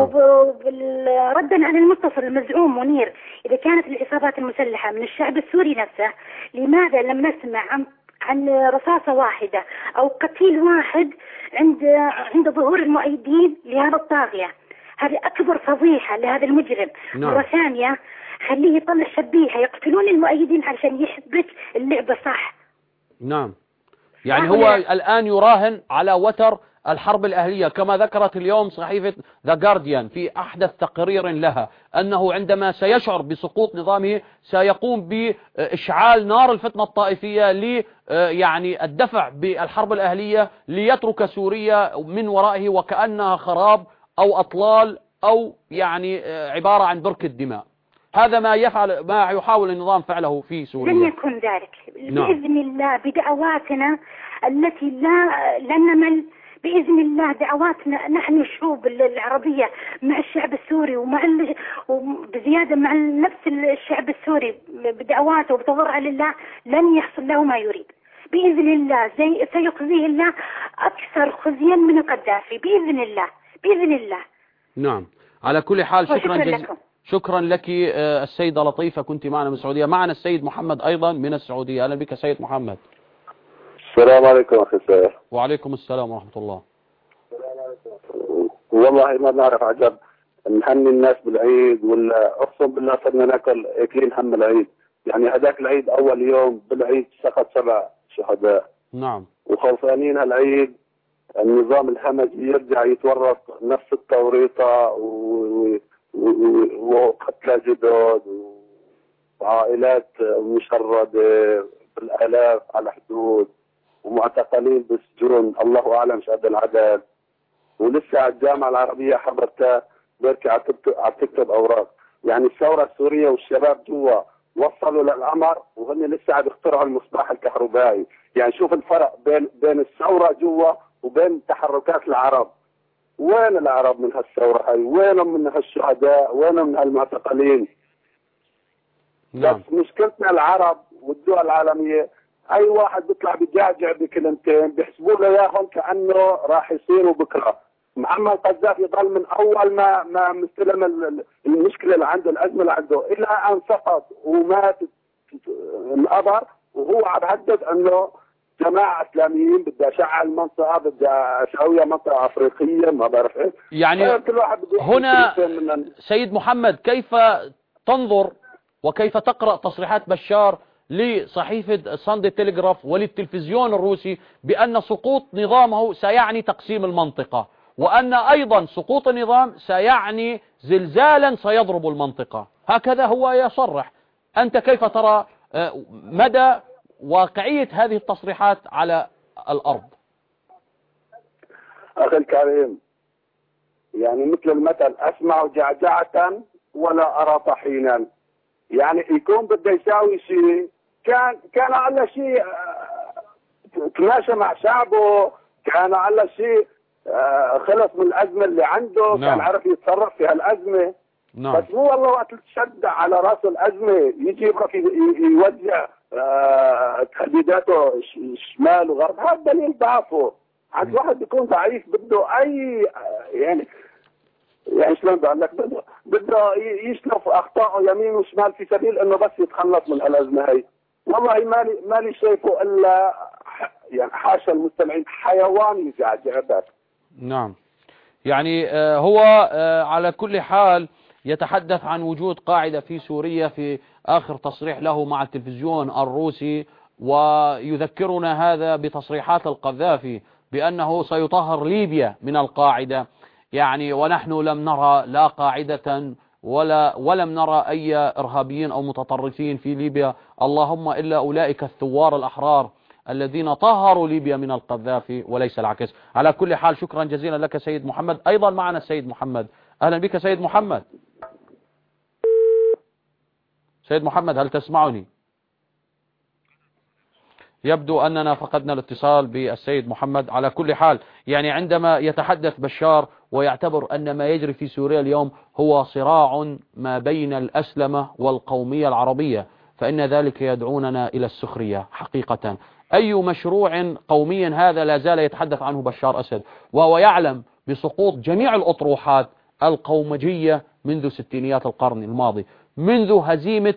وردا على المتصل المزعوم منير، إذا كانت العصابات المسلحة من الشعب السوري نفسه، لماذا لم نسمع عن عن رصاصة واحدة أو قتيل واحد عند عند ظهور المؤيدين لهذا الطاغية؟ هذه أكبر فضيحة لهذا المجرم. نعم. مرة ثانية خليه يطلع شبيحة يقتلون المؤيدين عشان يحبك اللعبة صح. نعم، يعني هو الآن يراهن على وتر الحرب الأهلية كما ذكرت اليوم صحيفة ذا جارديان في أحدث تقرير لها، أنه عندما سيشعر بسقوط نظامه سيقوم بإشعال نار الفتنة الطائفية ل يعني الدفع بالحرب الأهلية ليترك سوريا من ورائه وكأنها خراب أو أطلال أو يعني عبارة عن بركة دماء. هذا ما يفعل ما يحاول النظام فعله في سوريا. لن يكون ذلك نعم. بإذن الله، بدعواتنا التي لا لن نمل بإذن الله. دعواتنا نحن الشعوب العربية مع الشعب السوري ومع ال... وبزيادة مع نفس الشعب السوري بدعواته وبتضرع لله لن يحصل له ما يريد بإذن الله. زي سيخزيه الله أكثر خزيا من القذافي بإذن الله بإذن الله. نعم، على كل حال شكرا جزيلا. شكرا لك السيدة لطيفة، كنت معنا من السعودية. معنا السيد محمد أيضا من السعودية. أهلا بك سيد محمد. السلام عليكم أخي سائر. وعليكم السلام ورحمة الله. والله ما بنعرف عجب نهني الناس بالعيد ولا أقسم بالله صرنا ناكل أكلين هم العيد. يعني هذاك العيد أول يوم بالعيد سقط سبع شهداء. نعم. وخوفانين هالعيد النظام الهمجي يرجع يتورط نفس التوريطة وقتلى جدد وعائلات مشردة بالآلاف على حدود ومعتقلين بالسجون الله أعلم شو قد العدد. ولسه الجامعة العربية حضرتها بركي عم تكتب أوراق. يعني الثورة السورية والشباب جوا وصلوا للأمر وهن لسه عم يخترعوا المصباح الكهربائي. يعني شوف الفرق بين بين الثورة جوا وبين تحركات العرب. وين العرب من هالثورة هاي؟ وينهم من هالشهداء؟ وينهم من هالمعتقلين؟ نعم. بس مشكلتنا العرب والدول العالمية أي واحد بيطلع بيجعجع بكلمتين بيحسبوا له إياهم كأنه راح يصيروا بكرة. محمد قذافي ضل من أول ما ما مستلم المشكلة اللي عنده الأزمة اللي عنده إلى أن سقط ومات انقبر وهو عم يهدد أنه جماعة إسلاميين بدها أشعل المنطقة بدها أسويها منطقة أفريقية ما بعرف إيه. يعني هنا سيد محمد كيف تنظر وكيف تقرأ تصريحات بشار لصحيفة ساندي تيليغراف وللتلفزيون الروسي بأن سقوط نظامه سيعني تقسيم المنطقة، وأن أيضا سقوط النظام سيعني زلزالا سيضرب المنطقة؟ هكذا هو يصرح. أنت كيف ترى مدى واقعية هذه التصريحات على الأرض؟ أخي الكريم، يعني مثل المثل أسمع جعجعة ولا أرى طحينا. يعني يكون بده يساوي شيء كان كان على شيء تماشى مع شعبه، كان على شيء خلص من الأزمة اللي عنده. نعم. كان عرف يتصرف في هالأزمة. نعم. بس مو والله وقت تشد على راسه الأزمة يجي يبرك يوزع آه تهديداته شمال وغرب، هذا دليل ضعفه. عند واحد بيكون ضعيف بده اي يعني يعني شلون بدي اقول لك، بده بده يشلف اخطائه يمين وشمال في سبيل انه بس يتخلص من الازمه هي. والله مالي مالي شايفه الا يعني حاشا المستمعين حيوان يزعج عباد. نعم، يعني هو على كل حال يتحدث عن وجود قاعدة في سوريا في آخر تصريح له مع التلفزيون الروسي، ويذكرنا هذا بتصريحات القذافي بأنه سيطهر ليبيا من القاعدة. يعني ونحن لم نرى لا قاعدة ولا ولم نرى أي إرهابيين أو متطرفين في ليبيا، اللهم إلا أولئك الثوار الأحرار الذين طهروا ليبيا من القذافي وليس العكس. على كل حال شكرا جزيلا لك سيد محمد. أيضا معنا السيد محمد. أهلا بك سيد محمد. سيد محمد هل تسمعني؟ يبدو أننا فقدنا الاتصال بالسيد محمد. على كل حال يعني عندما يتحدث بشار ويعتبر أن ما يجري في سوريا اليوم هو صراع ما بين الأسلمة والقومية العربية، فإن ذلك يدعوننا إلى السخرية حقيقة. أي مشروع قومي هذا لا زال يتحدث عنه بشار أسد، وهو يعلم بسقوط جميع الأطروحات القومجية منذ ستينيات القرن الماضي، منذ هزيمة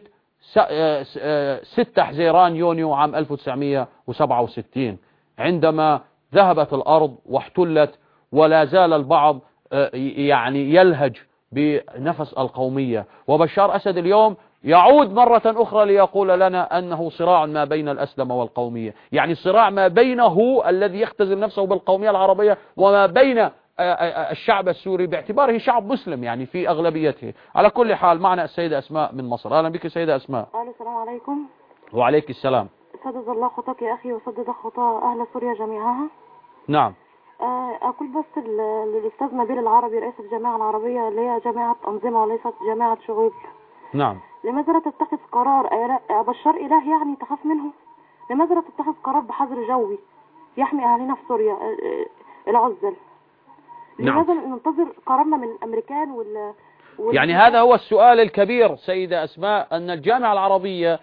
ستة حزيران يونيو عام ألف وتسعمئة وسبعة وستين عندما ذهبت الأرض واحتلت، ولا زال البعض يعني يلهج بنفس القومية. وبشار أسد اليوم يعود مرة أخرى ليقول لنا أنه صراع ما بين الأسلمة والقومية، يعني صراع ما بينه الذي يختزل نفسه بالقومية العربية وما بين الشعب السوري باعتباره شعب مسلم يعني في أغلبيته. على كل حال معنا السيدة أسماء من مصر. أهلا بك سيدة أسماء. السلام عليكم. وعليك السلام. سدد الله خطاك يا أخي وسدد خطا أهل سوريا جميعها. نعم. أقول بس للأستاذ نبيل العربي رئيس الجامعة العربية اللي هي جامعة أنظمة وليست جامعة شعوب. نعم. لماذا لا تتخذ قرار بشار إله يعني تخاف منه؟ لماذا لا تتخذ قرار بحظر جوي يحمي أهلنا في سوريا العزل؟ لماذا نعم. ننتظر قرارنا من الأمريكان وال... وال... يعني هذا هو السؤال الكبير سيدة أسماء، أن الجامعة العربية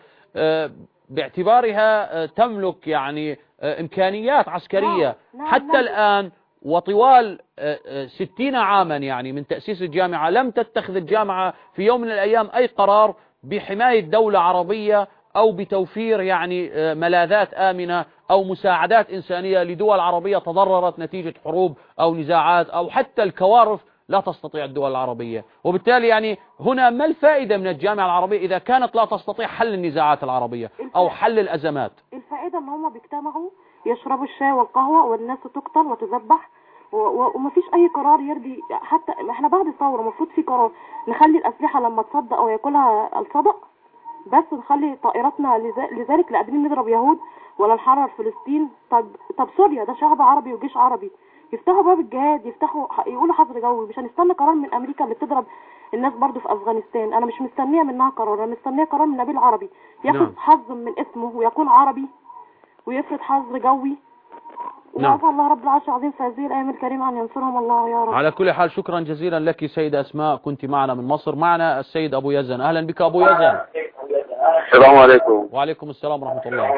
باعتبارها تملك يعني إمكانيات عسكرية نعم. حتى نعم. الآن وطوال ستين عاما يعني من تأسيس الجامعة لم تتخذ الجامعة في يوم من الأيام أي قرار بحماية دولة عربية أو بتوفير يعني ملاذات آمنة أو مساعدات إنسانية لدول عربية تضررت نتيجة حروب أو نزاعات أو حتى الكوارث لا تستطيع الدول العربية. وبالتالي يعني هنا ما الفائدة من الجامعة العربية إذا كانت لا تستطيع حل النزاعات العربية أو حل الأزمات؟ الفائدة أن هم بيجتمعوا يشربوا الشاي والقهوة والناس تقتل وتذبح ومفيش أي قرار يرضي. حتى احنا بعد الثورة المفروض في قرار نخلي الأسلحة لما تصدق أو يأكلها الصدق، بس نخلي طائراتنا لذلك لا قادرين نضرب يهود ولا نحرر فلسطين. طب طب سوريا ده شعب عربي وجيش عربي، يفتحوا باب الجهاد، يفتحوا يقولوا حظر جوي، مش هنستنى قرار من امريكا اللي بتضرب الناس برضو في افغانستان. انا مش مستنيه منها قرار، انا مستنيه قرار من نبيل عربي ياخد نعم. حظ من اسمه ويكون عربي ويفرض حظر جوي. نعم. وعسى الله رب العرش العظيم في هذه الايام الكريمه ان ينصرهم الله يا رب. على كل حال شكرا جزيلا لك سيدة أسماء، كنت معنا من مصر. معنا السيد أبو يزن. أهلا بك أبو يزن. السلام عليكم. وعليكم السلام ورحمة الله.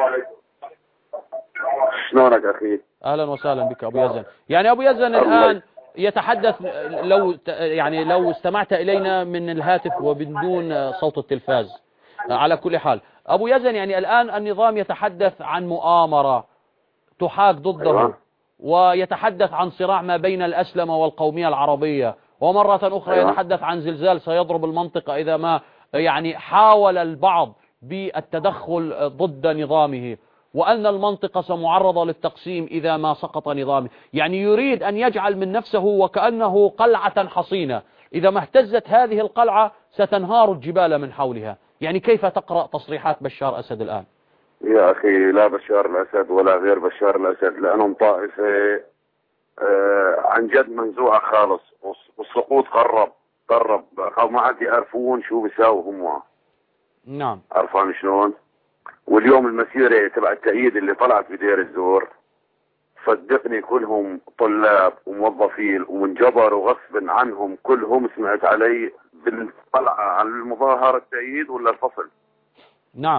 شلونك أخي؟ أهلا وسهلا بك أبو يزن. يعني أبو يزن الآن يتحدث، لو يعني لو استمعت إلينا من الهاتف وبدون صوت التلفاز. على كل حال أبو يزن يعني الآن النظام يتحدث عن مؤامرة تحاك ضده، ويتحدث عن صراع ما بين الأسلمة والقومية العربية، ومرة أخرى يتحدث عن زلزال سيضرب المنطقة إذا ما يعني حاول البعض بالتدخل ضد نظامه، وأن المنطقة سمعرضة للتقسيم إذا ما سقط نظامه. يعني يريد أن يجعل من نفسه وكأنه قلعة حصينة، إذا ما اهتزت هذه القلعة ستنهار الجبال من حولها. يعني كيف تقرأ تصريحات بشار أسد الآن؟ يا أخي لا بشار الأسد ولا غير بشار الأسد، لأنهم طائفة آه عن جد منزوعة خالص، والسقوط قرب قرب أو ما عاد يعرفون شو بيساووا هم. نعم. عرفان شلون؟ واليوم المسيرة تبع التأييد اللي طلعت بدير الزور صدقني كلهم طلاب وموظفين ومنجبروا غصب عنهم كلهم. سمعت علي بالطلعة على المظاهرة التأييد ولا الفصل؟ نعم.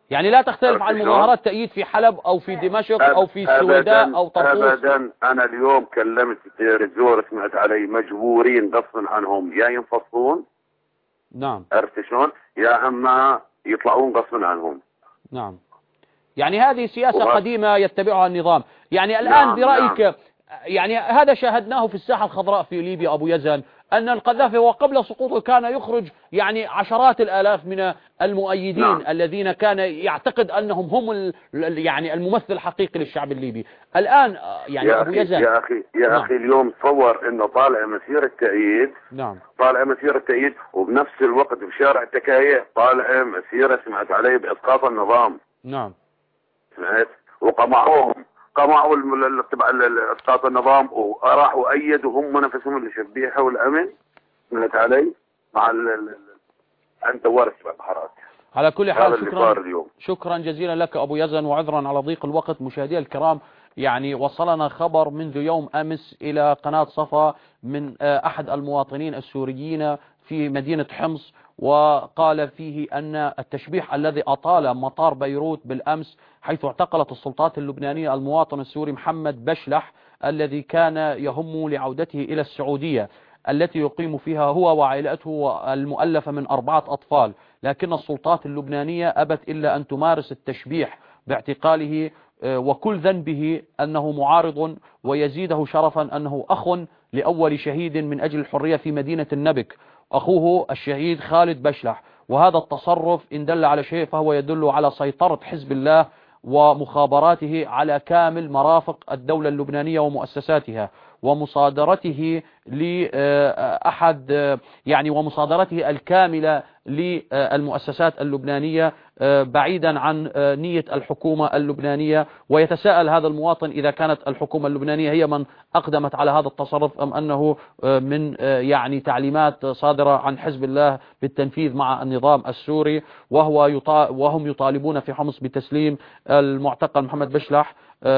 يعني لا تختلف عن مظاهرات تأييد في حلب أو في دمشق أو في السويداء أو طرطوس. أبدا. أنا اليوم كلمت دير الزور، سمعت علي مجبورين غصبا عنهم يا ينفصلون، نعم، عرفت شلون، يا أما يطلعون غصبا عنهم. نعم، يعني هذه سياسة وغ... قديمة يتبعها النظام. يعني الآن نعم برأيك نعم. يعني هذا شاهدناه في الساحة الخضراء في ليبيا أبو يزن، أن القذافي وقبل سقوطه كان يخرج يعني عشرات الآلاف من المؤيدين، نعم. الذين كان يعتقد أنهم هم يعني الممثل الحقيقي للشعب الليبي. الآن يعني يا أبو أخي يزن يا أخي يا نعم. أخي اليوم تصور أنه طالع مسيرة تأييد، نعم، طالع مسيرة تأييد، وبنفس الوقت في شارع تكاية طالع مسيرة سمعت علي بإسقاط النظام. نعم، سمعت، وقمعوهم، قمعوا اسقاط النظام، وراحوا ايدوا هم نفسهم اللي شبيحه والامن سمعت علي مع عن دوار البحرات. على كل حال شكرا اليوم. شكرا جزيلا لك أبو يزن، وعذرا على ضيق الوقت. مشاهدينا الكرام، يعني وصلنا خبر منذ يوم أمس إلى قناة صفا من أحد المواطنين السوريين في مدينة حمص، وقال فيه أن التشبيح الذي أطال مطار بيروت بالأمس حيث اعتقلت السلطات اللبنانية المواطن السوري محمد بشلح الذي كان يهم لعودته إلى السعودية التي يقيم فيها هو وعائلته المؤلفة من أربعة أطفال، لكن السلطات اللبنانية أبت إلا أن تمارس التشبيح باعتقاله، وكل ذنبه أنه معارض، ويزيده شرفا أنه أخ لأول شهيد من أجل الحرية في مدينة النبك، أخوه الشهيد خالد بشلح. وهذا التصرف إن دل على شيء فهو يدل على سيطرة حزب الله ومخابراته على كامل مرافق الدولة اللبنانية ومؤسساتها، ومصادرته لأحد يعني ومصادرته الكاملة للمؤسسات اللبنانية بعيدا عن نية الحكومة اللبنانية. ويتساءل هذا المواطن إذا كانت الحكومة اللبنانية هي من أقدمت على هذا التصرف أم أنه من يعني تعليمات صادرة عن حزب الله بالتنفيذ مع النظام السوري. وهو يطا وهم يطالبون في حمص بتسليم المعتقل محمد بشلح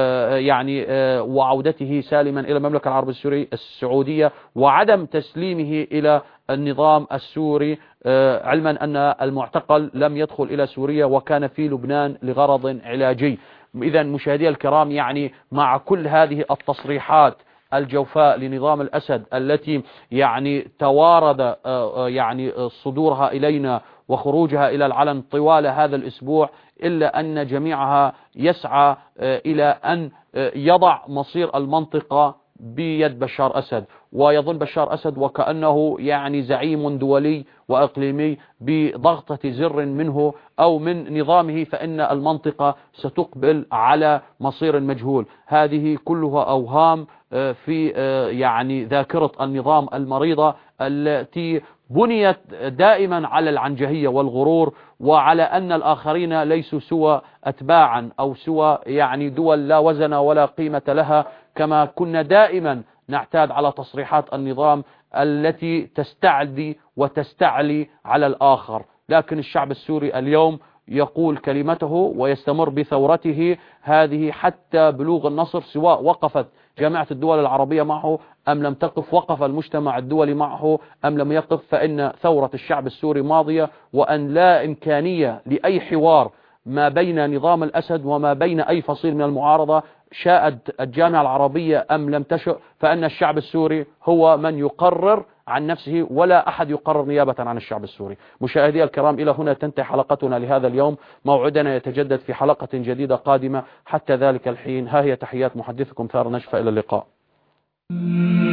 يعني وعودته سالما إلى المملكة العربية السعودية، وعدم تسليمه إلى النظام السوري، علما أن المعتقل لم يدخل إلى سوريا وكان في لبنان لغرض علاجي. إذا مشاهدي الكرام، يعني مع كل هذه التصريحات الجوفاء لنظام الأسد التي يعني توارد يعني صدورها إلينا وخروجها إلى العلن طوال هذا الأسبوع، إلا أن جميعها يسعى إلى أن يضع مصير المنطقة بيد بشار أسد، ويظن بشار أسد وكأنه يعني زعيم دولي وإقليمي بضغطة زر منه أو من نظامه فإن المنطقة ستقبل على مصير مجهول. هذه كلها أوهام في يعني ذاكرة النظام المريضة التي بنيت دائما على العنجهية والغرور، وعلى أن الآخرين ليسوا سوى أتباعا أو سوى يعني دول لا وزن ولا قيمة لها، كما كنا دائما نعتاد على تصريحات النظام التي تستعدي وتستعلي على الآخر. لكن الشعب السوري اليوم يقول كلمته ويستمر بثورته هذه حتى بلوغ النصر، سواء وقفت جامعة الدول العربية معه أم لم تقف، وقف المجتمع الدولي معه أم لم يقف، فإن ثورة الشعب السوري ماضية، وأن لا إمكانية لأي حوار ما بين نظام الأسد وما بين أي فصيل من المعارضة، شاءت الجامعة العربية أم لم تشأ، فإن الشعب السوري هو من يقرر عن نفسه ولا أحد يقرر نيابة عن الشعب السوري. مشاهدي الكرام، إلى هنا تنتهي حلقتنا لهذا اليوم، موعدنا يتجدد في حلقة جديدة قادمة. حتى ذلك الحين ها هي تحيات محدثكم ثار نشفى، إلى اللقاء.